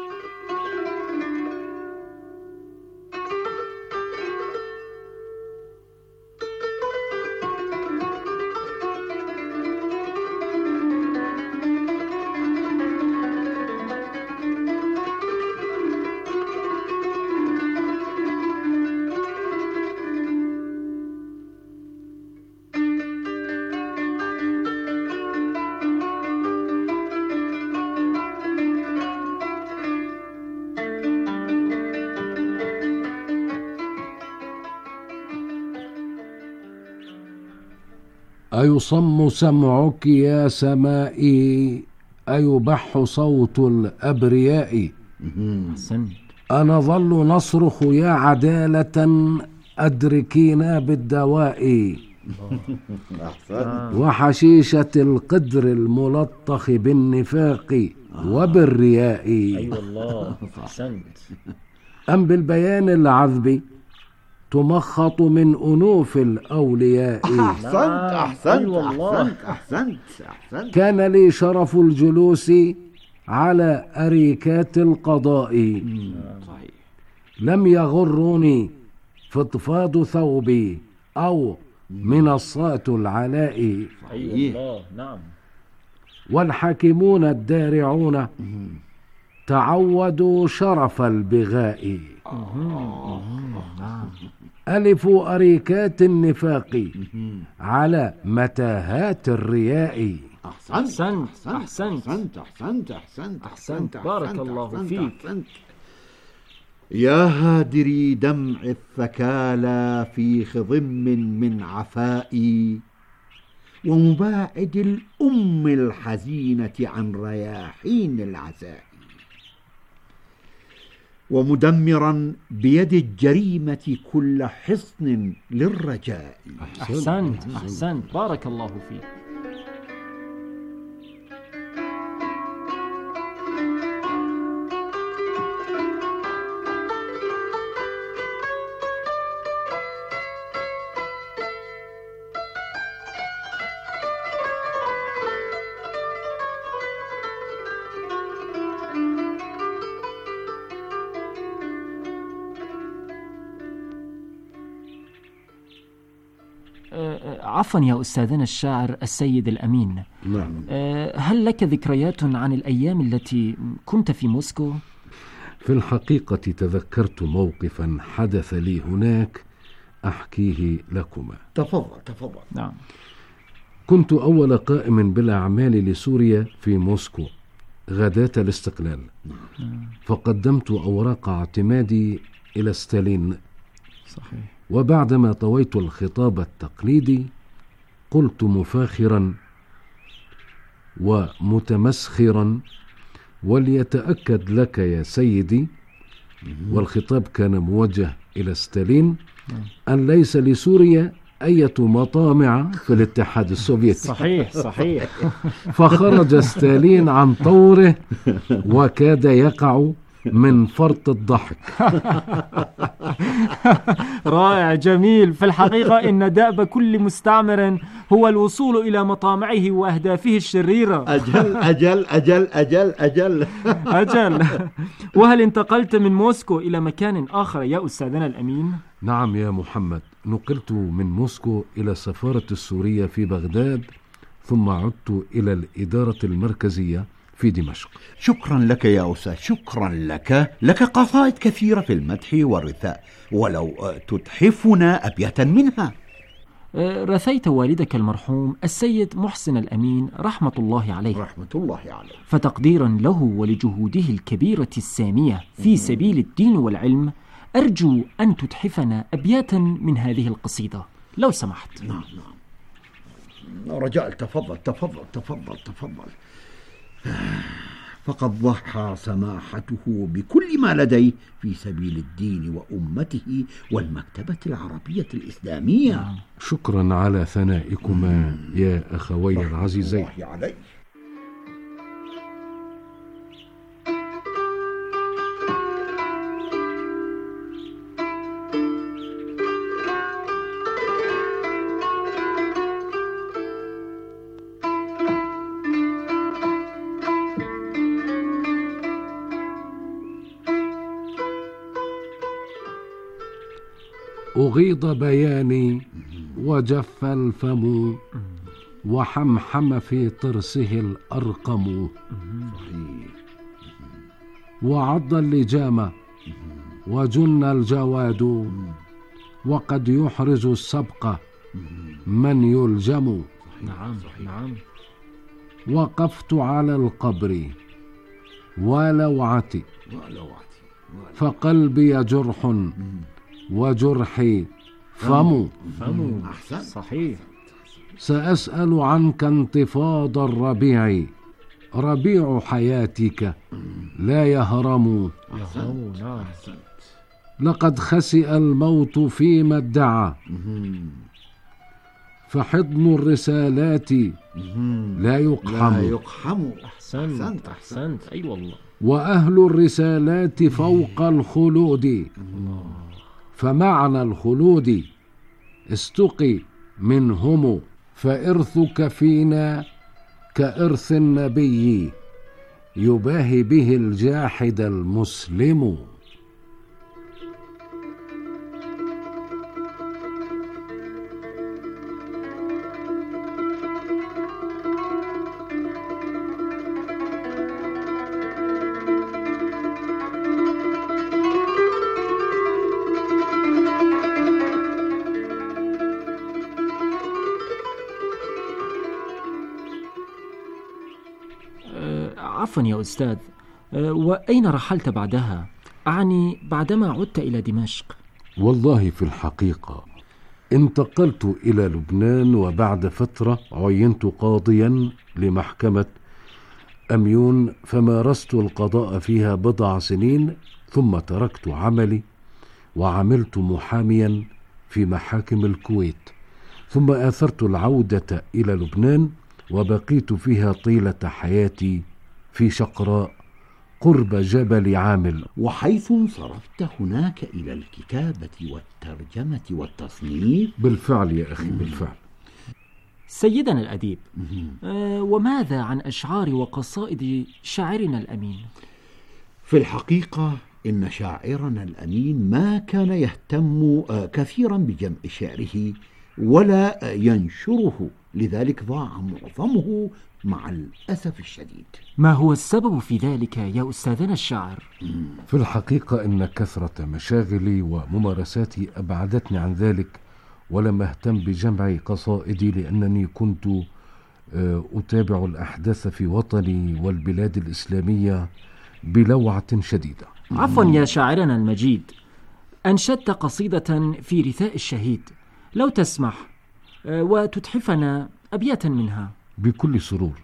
[SPEAKER 12] أيصم سمعك يا سمائي، أيبح صوت الأبرياء. أنظل نصرخ يا عدالة، أدركينا بالدواء. وحشيشة القدر الملطخ بالنفاق وبالرياء.
[SPEAKER 13] أي والله، أحسنت.
[SPEAKER 12] أم بالبيان العذب تمخط من أنوف الأولياء.
[SPEAKER 14] أحسنت أحسنت أحسنت أحسنت أحسنت.
[SPEAKER 12] كان لي شرف الجلوس على أريكات القضاء، لم يغرني فضفاض ثوبي أو منصات العلاء.
[SPEAKER 13] الله، نعم.
[SPEAKER 12] والحاكمون الدارعون تعودوا شرف البغاء، ألفوا أريكات النفاق على متاهات الرياء.
[SPEAKER 13] أحسنت أحسنت
[SPEAKER 14] أحسنت أحسنت أحسنت
[SPEAKER 13] أحسنت. بارك الله فيك.
[SPEAKER 14] يا هادري دمع الثكالى في خضم من عفائي، ومباعد الأم الحزينة عن رياحين العزاء، ومدمرا بيد الجريمة كل حصن للرجاء.
[SPEAKER 13] أحسنت أحسنت. بارك الله فيك. عفوا يا أستاذنا الشاعر السيد الأمين.
[SPEAKER 12] نعم.
[SPEAKER 13] هل لك ذكريات عن الأيام التي كنت في موسكو؟
[SPEAKER 12] في الحقيقة تذكرت موقفا حدث لي هناك أحكيه لكما.
[SPEAKER 14] تفضل تفضل.
[SPEAKER 13] نعم.
[SPEAKER 12] كنت أول قائم بالأعمال لسوريا في موسكو غداة الاستقلال، فقدمت أوراق اعتمادي إلى ستالين.
[SPEAKER 13] صحيح.
[SPEAKER 12] وبعدما طويت الخطاب التقليدي قلت مفاخرا ومتمسخرا: وليتأكد لك يا سيدي، والخطاب كان موجه إلى ستالين، أن ليس لسوريا أية مطامع في الاتحاد السوفيتي.
[SPEAKER 13] صحيح صحيح.
[SPEAKER 12] فخرج ستالين عن طوره وكاد يقع من فرط الضحك.
[SPEAKER 13] رائع جميل. في الحقيقة إن دأب كل مستعمر هو الوصول إلى مطامعه وأهدافه الشريرة.
[SPEAKER 14] أجل أجل أجل أجل أجل
[SPEAKER 13] أجل. وهل انتقلت من موسكو إلى مكان آخر يا أستاذنا الأمين؟
[SPEAKER 12] نعم يا محمد، نقلت من موسكو إلى السفارة السورية في بغداد، ثم عدت إلى الإدارة المركزية في دمشق.
[SPEAKER 14] شكرا لك يا أستاذ، شكرا لك. لك قصائد كثيرة في المدح والرثاء، ولو تتحفنا أبياتا منها.
[SPEAKER 13] رثيت والدك المرحوم السيد محسن الأمين رحمة الله عليه
[SPEAKER 14] رحمة الله عليه،
[SPEAKER 13] فتقديرا له ولجهوده الكبيرة السامية في سبيل الدين والعلم، أرجو أن تتحفنا أبياتا من هذه القصيدة لو سمحت.
[SPEAKER 14] نعم نعم رجاء. تفضل تفضل تفضل تفضل. فقد ضحى سماحته بكل ما لديه في سبيل الدين وأمته والمكتبة العربية الإسلامية.
[SPEAKER 12] شكرا على ثنائكما يا أخوي العزيزين. أغيض بياني وجف الفم وحمحم في طرسه الأرقم، وعض اللجام وجن الجواد، وقد يحرز السبق من يلجم.
[SPEAKER 13] نعم نعم.
[SPEAKER 12] وقفت على القبر ولوعتي، فقلبي جرح وجرحي فم.
[SPEAKER 13] فم. صحيح.
[SPEAKER 12] سأسأل عنك انتفاض الربيع، ربيع حياتك لا يهرم. لقد خسئ الموت فيما ادعى، فحضن الرسالات لا يقحم.
[SPEAKER 14] لا يقحم.
[SPEAKER 13] أحسنت أحسنت. أي أيوة والله.
[SPEAKER 12] وأهل الرسالات فوق الخلود، فمعنى الخلود استقي منهم، فإرثك فينا كإرث النبي يباهي به الجاحد المسلم.
[SPEAKER 13] عفوا يا أستاذ، وأين رحلت بعدها؟ أعني بعدما عدت إلى دمشق.
[SPEAKER 12] والله في الحقيقة انتقلت إلى لبنان، وبعد فترة عينت قاضيا لمحكمة أميون، فمارست القضاء فيها بضع سنين، ثم تركت عملي وعملت محاميا في محاكم الكويت، ثم آثرت العودة إلى لبنان، وبقيت فيها طيلة حياتي في شقراء قرب جبل عامل.
[SPEAKER 14] وحيث انصرفت هناك إلى الكتابة والترجمة والتصنيف؟
[SPEAKER 12] بالفعل يا أخي بالفعل.
[SPEAKER 13] سيدنا الأديب، آه وماذا عن أشعار وقصائد شاعرنا الأمين؟
[SPEAKER 14] في الحقيقة إن شاعرنا الأمين ما كان يهتم كثيرا بجمع شعره ولا ينشره، لذلك ضاع معظمه مع الأسف الشديد.
[SPEAKER 13] ما هو السبب في ذلك يا أستاذنا الشاعر؟
[SPEAKER 12] في الحقيقة إن كثرة مشاغلي وممارساتي أبعدتني عن ذلك، ولم أهتم بجمع قصائدي لأنني كنت أتابع الأحداث في وطني والبلاد الإسلامية بلوعة شديدة.
[SPEAKER 13] عفوا يا شاعرنا المجيد، أنشدت قصيدة في رثاء الشهيد، لو تسمح وتتحفنا أبياتا منها.
[SPEAKER 12] بكل سرور.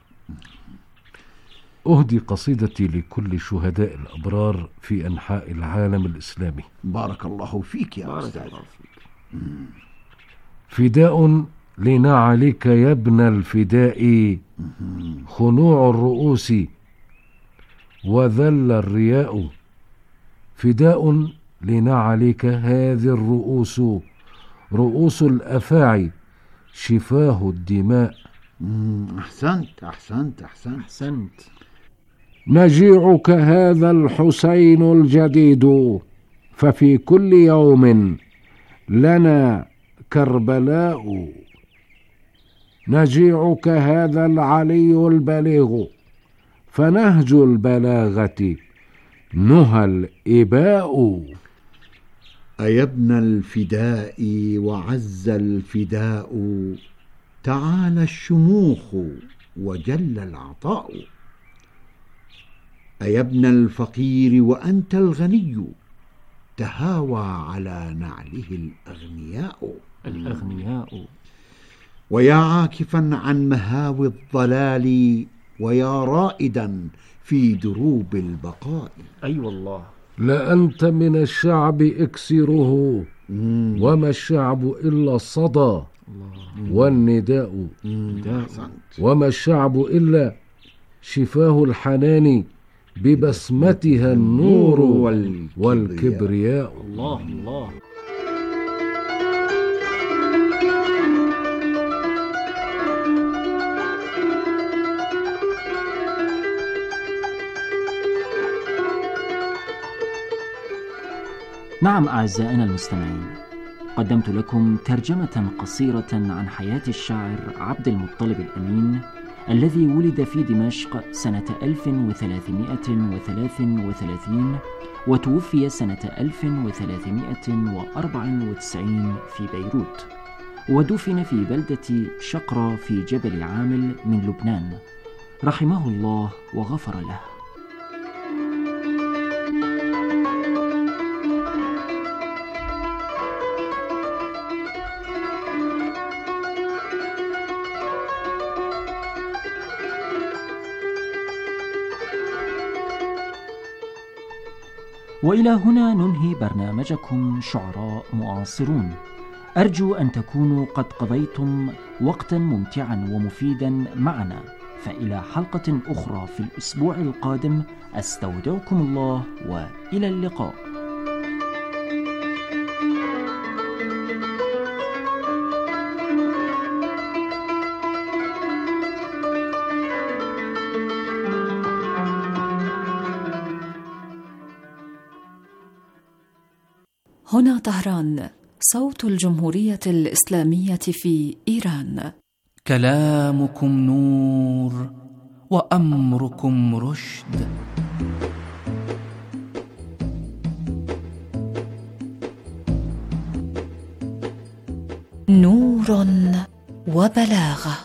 [SPEAKER 12] أهدي قصيدتي لكل شهداء الأبرار في أنحاء العالم الإسلامي.
[SPEAKER 14] بارك الله فيك يا أستاذ.
[SPEAKER 12] فداء لنعلك يا ابن الفداء، خنوع الرؤوس وذل الرياء. فداء لنعلك هذه الرؤوس، رؤوس الأفاعي شفاه الدماء.
[SPEAKER 14] أحسنت أحسنت أحسنت
[SPEAKER 13] أحسنت.
[SPEAKER 12] نجيعك هذا الحسين الجديد، ففي كل يوم لنا كربلاء. نجيعك هذا العلي البليغ، فنهج البلاغة نهى الإباء.
[SPEAKER 14] أيا ابن الفداء وعز الفداء، تعالى الشموخ وجل العطاء. أيا ابن الفقير وأنت الغني، تهاوى على نعله الأغنياء.
[SPEAKER 13] الأغنياء.
[SPEAKER 14] ويا عاكفا عن مهاوي الضلال، ويا رائدا في دروب البقاء.
[SPEAKER 13] أي أيوة والله.
[SPEAKER 12] لأنت من الشعب اكسره، وما الشعب إلا الصدى والنداء. وما الشعب إلا شفاه الحنان، ببسمتها النور والكبرياء.
[SPEAKER 13] الله الله. نعم أعزائنا المستمعين، قدمت لكم ترجمة قصيرة عن حياة الشاعر عبد المطلب الأمين، الذي ولد في دمشق سنة ألف وثلاثمائة وثلاث وثلاثين وتوفي سنة ألف وثلاثمائة وأربع وتسعين في بيروت، ودفن في بلدة شقرة في جبل عامل من لبنان، رحمه الله وغفر له. وإلى هنا ننهي برنامجكم شعراء معاصرون. أرجو أن تكونوا قد قضيتم وقتا ممتعا ومفيدا معنا، فإلى حلقة أخرى في الأسبوع القادم أستودعكم الله، وإلى اللقاء.
[SPEAKER 16] هنا طهران، صوت الجمهورية الإسلامية في إيران.
[SPEAKER 17] كلامكم نور وأمركم رشد.
[SPEAKER 16] نور وبلاغة.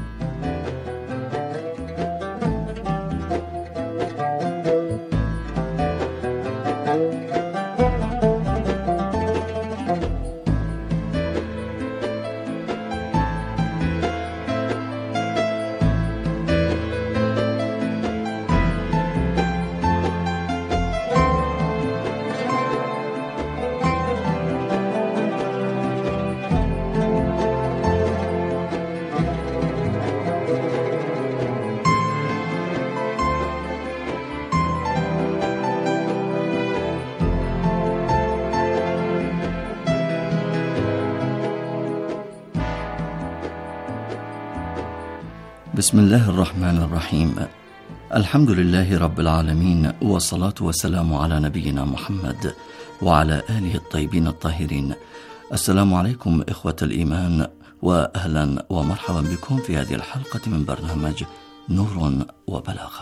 [SPEAKER 17] بسم الله الرحمن الرحيم. الحمد لله رب العالمين، والصلاة والسلام على نبينا محمد وعلى آله الطيبين الطاهرين. السلام عليكم إخوة الإيمان، وأهلا ومرحبا بكم في هذه الحلقة من برنامج نور وبلاغة.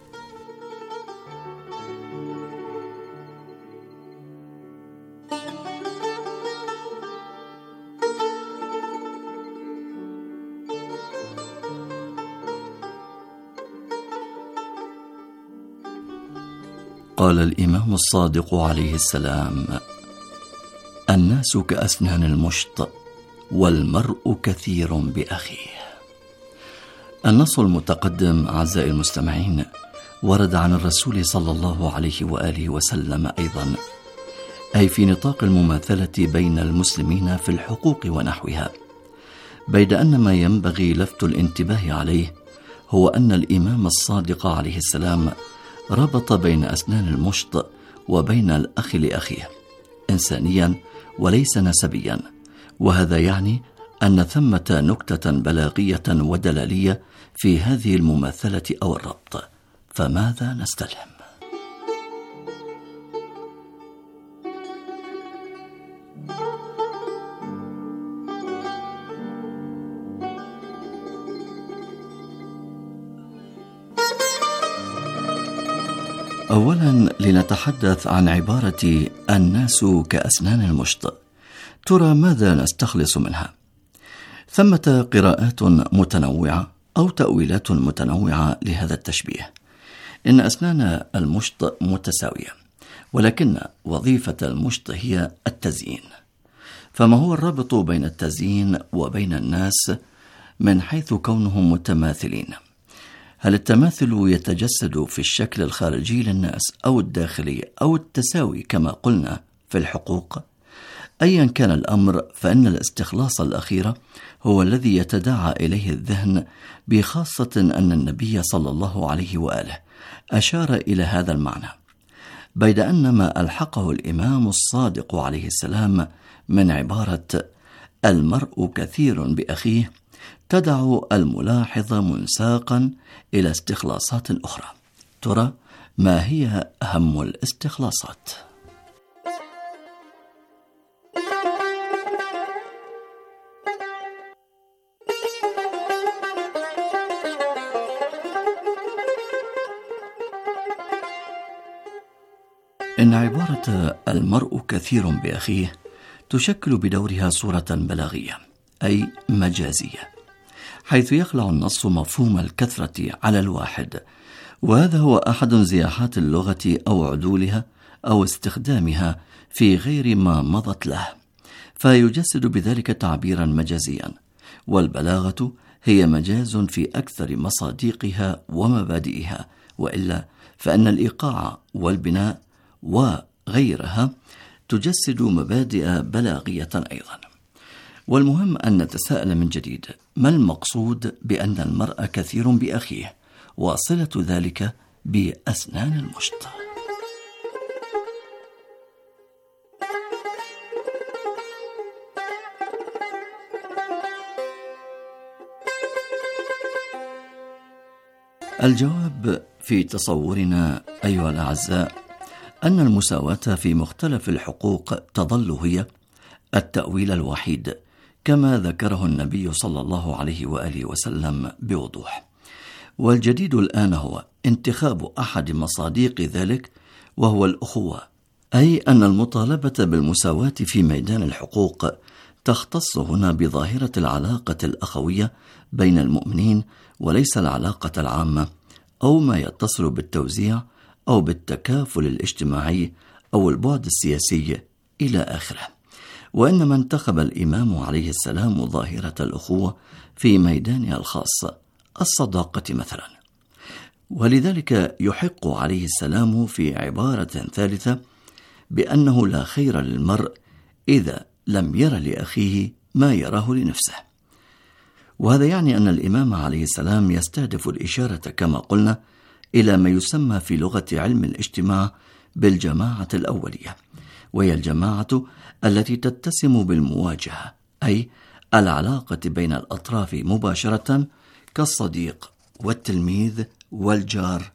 [SPEAKER 17] قال الإمام الصادق عليه السلام: الناس كأسنان المشط والمرء كثير بأخيه. النص المتقدم أعزائي المستمعين ورد عن الرسول صلى الله عليه وآله وسلم أيضا، أي في نطاق المماثلة بين المسلمين في الحقوق ونحوها، بيد أن ما ينبغي لفت الانتباه عليه هو أن الإمام الصادق عليه السلام ربط بين أسنان المشط وبين الأخ لأخيه إنسانيا وليس نسبيا، وهذا يعني أن ثمة نكتة بلاغية ودلالية في هذه المماثلة أو الربط. فماذا نستلهم؟ أولا لنتحدث عن عبارة الناس كأسنان المشط. ترى ماذا نستخلص منها؟ ثمة قراءات متنوعة أو تأويلات متنوعة لهذا التشبيه. إن أسنان المشط متساوية، ولكن وظيفة المشط هي التزيين. فما هو الرابط بين التزيين وبين الناس من حيث كونهم متماثلين؟ هل التماثل يتجسد في الشكل الخارجي للناس أو الداخلي أو التساوي كما قلنا في الحقوق؟ أيا كان الأمر، فإن الاستخلاص الأخير هو الذي يتداعى إليه الذهن، بخاصة أن النبي صلى الله عليه وآله أشار إلى هذا المعنى، بيد أن ما ألحقه الإمام الصادق عليه السلام من عبارة المرء كثير بأخيه تدع الملاحظ منساقا إلى استخلاصات أخرى. ترى ما هي أهم الاستخلاصات؟ إن عبارة المرء كثير بأخيه تشكل بدورها صورة بلاغية أي مجازية، حيث يخلع النص مفهوم الكثرة على الواحد، وهذا هو أحد انزياحات اللغة أو عدولها أو استخدامها في غير ما مضت له، فيجسد بذلك تعبيرا مجازيا. والبلاغة هي مجاز في أكثر مصادقها ومبادئها، وإلا فإن الإيقاع والبناء وغيرها تجسد مبادئ بلاغية أيضا. والمهم أن نتساءل من جديد: ما المقصود بأن المرء كثير بأخيه، وصلة ذلك بأسنان المشط؟ الجواب في تصورنا أيها الأعزاء أن المساواة في مختلف الحقوق تظل هي التأويل الوحيد، كما ذكره النبي صلى الله عليه وآله وسلم بوضوح. والجديد الآن هو انتخاب أحد مصادق ذلك، وهو الأخوة، أي أن المطالبة بالمساواة في ميدان الحقوق تختص هنا بظاهرة العلاقة الأخوية بين المؤمنين، وليس العلاقة العامة أو ما يتصل بالتوزيع أو بالتكافل الاجتماعي أو البعد السياسي إلى آخره. وإنما انتخب الإمام عليه السلام ظاهرة الأخوة في ميدانها الخاص، الصداقة مثلا. ولذلك يحق عليه السلام في عبارة ثالثة بأنه لا خير للمرء إذا لم ير لأخيه ما يراه لنفسه. وهذا يعني أن الإمام عليه السلام يستهدف الإشارة كما قلنا إلى ما يسمى في لغة علم الاجتماع بالجماعة الأولية، وهي الجماعة التي تتسم بالمواجهة، أي العلاقة بين الأطراف مباشرة، كالصديق والتلميذ والجار